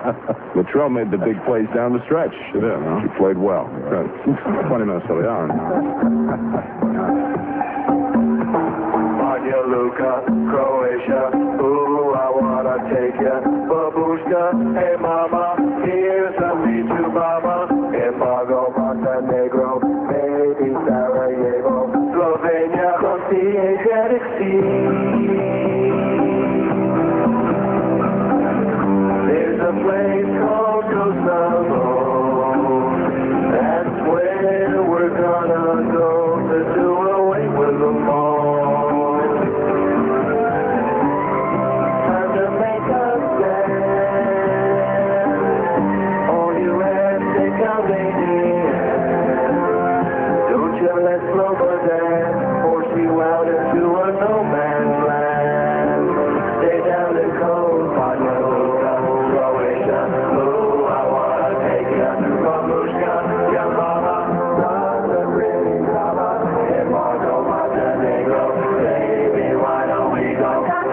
Latrell made the big plays down the stretch. She did, huh? She played well. Good. 20 minutes till the hour. Banja Luka, Croatia, ooh, I wanna take ya. Babushka, hey mama, here's a me to mama. Embargo, Montenegro, baby Sarajevo, Slovenia, con the Adriatic Sea. There's a place called Kosovo. That's where we're gonna go to do away with the fall. Time to make a stand. All you ethnic Albanians, don't you let Slobodan force you out into a no man's land. Stay down the coast, Banja Luka, Croatia. Ooh, I wanna take ya. Babushka, your mama, Southern Really Drama, Embargo, Montenegro. Baby, why don't we go?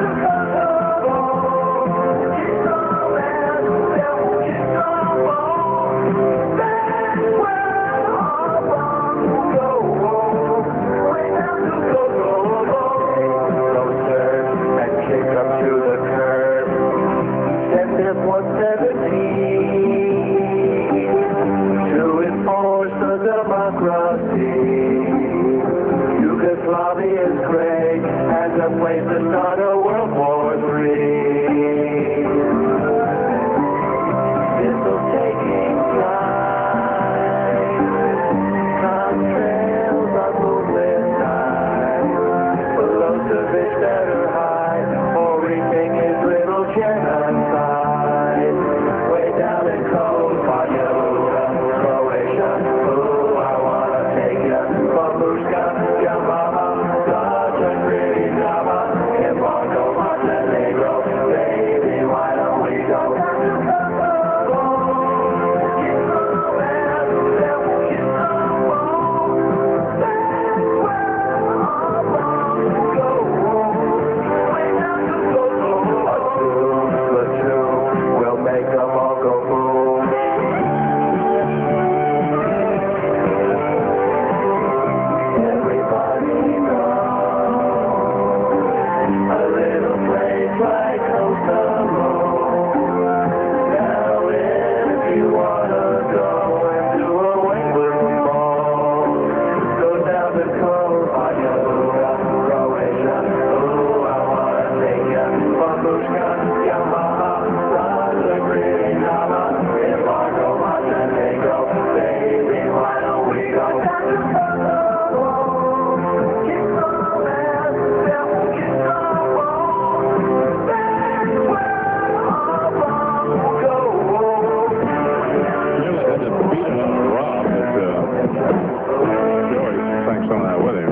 Yugoslavia is great as a place to start a World War III. Missiles taking flight, contrails on moonlit night. Milosevic better hide, or rethink his little genocide. Way down in cold, Banja Luka, Croatia. Ooh, I wanna take ya. Babushka, your mama, such a pretty drama. Embargo, Montenegro. Baby, why don't we go? We'll make them all go boom. Everybody knows a little place like Kosovo. Now if you wanna go and do away with them all, go down the coast, Banja Luka, Croatia. Ooh, I wanna take ya. Babushka, your mama, such a pretty drama. Embargo, Montenegro. Baby, why don't we go? Nearly had to beat it on the Rob, but Joey sang some of that with him.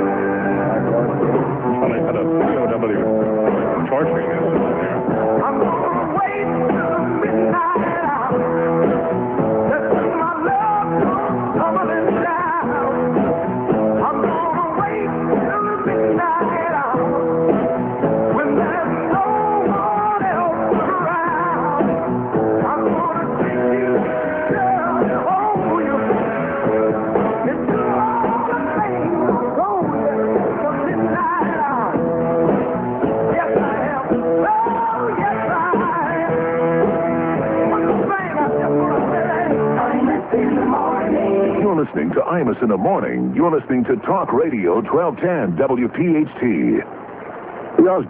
Well, they had a POW torturing incident here. I'm gonna wait till midnight hour. That's when my love comes tumbling down. I'm gonna wait till midnight hour when there's no one else around. I'm gonna take you, girl, and hold you into all the things I'm going till midnight hour. Yes, I am. Oh, yes, I am. What's the thing I just want to say? Imus in the morning. You're listening to Imus in the Morning. You're listening to Talk Radio 1210 WPHT.